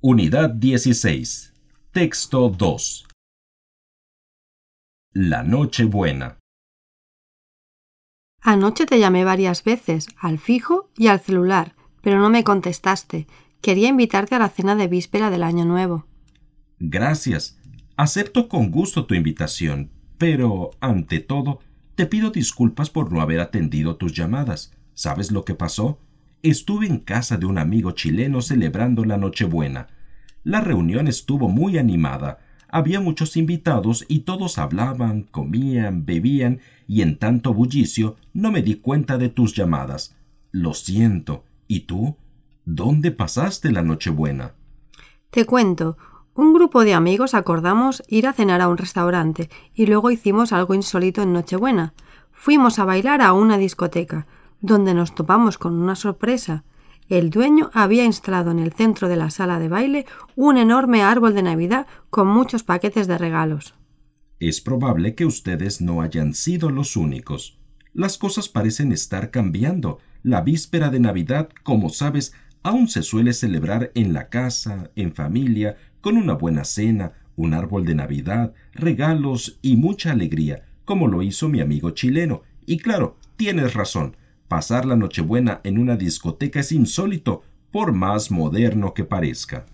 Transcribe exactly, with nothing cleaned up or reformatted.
Unidad dieciséis. Texto dos. La Nochebuena. Anoche te llamé varias veces, al fijo y al celular, pero no me contestaste. Quería invitarte a la cena de víspera del Año Nuevo. Gracias. Acepto con gusto tu invitación, pero, ante todo, te pido disculpas por no haber atendido tus llamadas. ¿Sabes lo que pasó? Estuve en casa de un amigo chileno celebrando la Nochebuena. La reunión estuvo muy animada. Había muchos invitados y todos hablaban, comían, bebían, y en tanto bullicio no me di cuenta de tus llamadas. Lo siento. ¿Y tú? ¿Dónde pasaste la Nochebuena? Te cuento. Un grupo de amigos acordamos ir a cenar a un restaurante y luego hicimos algo insólito en Nochebuena. Fuimos a bailar a una discoteca, donde nos topamos con una sorpresa. El dueño había instalado en el centro de la sala de baile un enorme árbol de Navidad con muchos paquetes de regalos. Es probable que ustedes no hayan sido los únicos. Las cosas parecen estar cambiando. La víspera de Navidad, como sabes, aún se suele celebrar en la casa, en familia, con una buena cena, un árbol de Navidad, regalos y mucha alegría, como lo hizo mi amigo chileno. Y claro, tienes razón. Pasar la Nochebuena en una discoteca es insólito, por más moderno que parezca.